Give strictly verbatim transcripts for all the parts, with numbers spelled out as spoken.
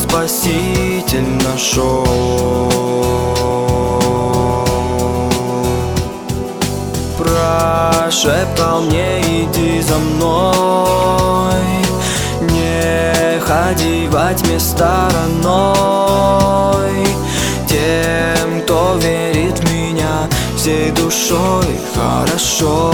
Спаситель нашел. Прошептал мне: иди за мной, не ходи во тьме стороной. Тем, кто верит в меня всей душой, хорошо.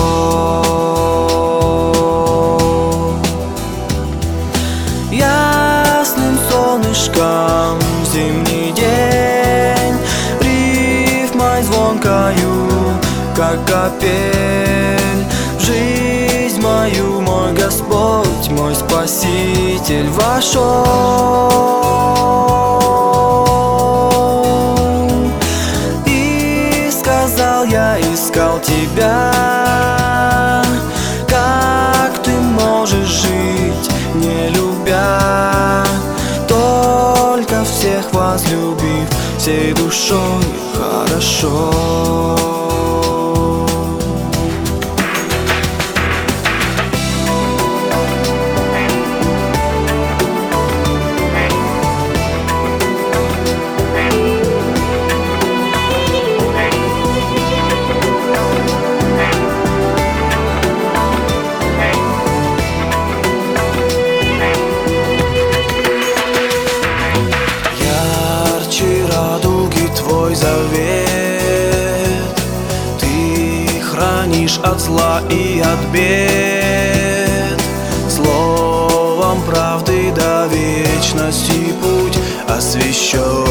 Ясным солнышком зимний день, рифмой звонкою, как капель, в жизнь мою мой Господь, мой Спаситель вошел. И сказал я: искал тебя, как ты можешь жить, не любя, только всех возлюбив всей душой, хорошо. Твой завет ты хранишь от зла и от бед, словом правды до вечности путь освящен.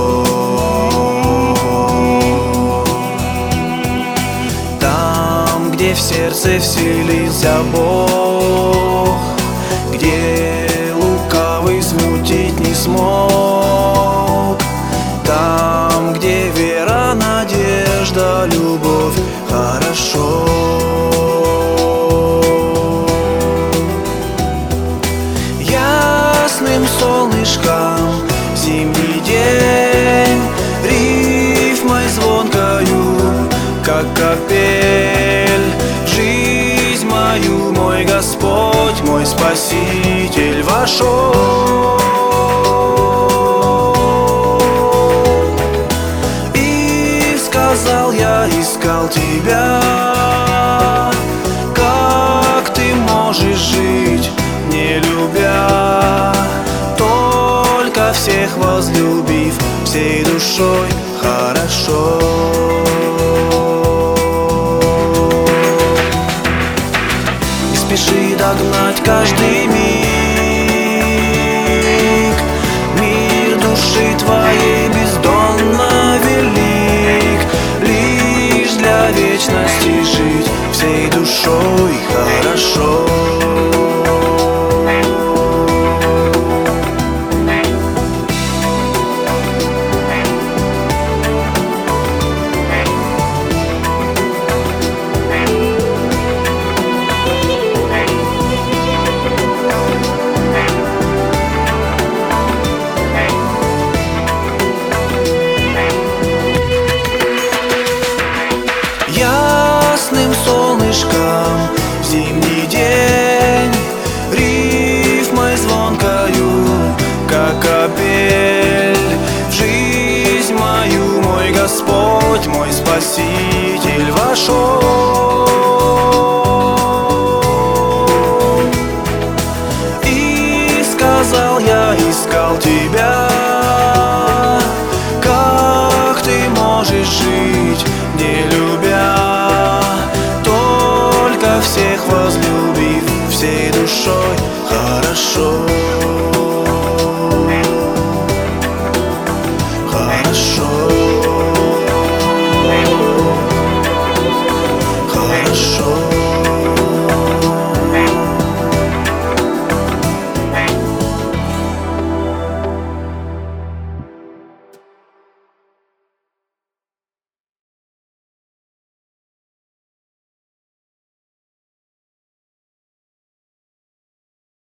Там, где в сердце вселился Бог, где лукавый смутить не смог, там, где вера, надежда, любовь, хорошо. Ясным солнышком зимний день, рифмой звонкою, как капель, в жизнь мою мой Господь, мой Спаситель вошел. Я искал тебя, как ты можешь жить, не любя, только всех возлюбив всей душой, хорошо. Не спеши догнать каждый миг, мир души твоей бездонно велик, лишь для вечности жить всей душой, хорошо. Ясным солнышком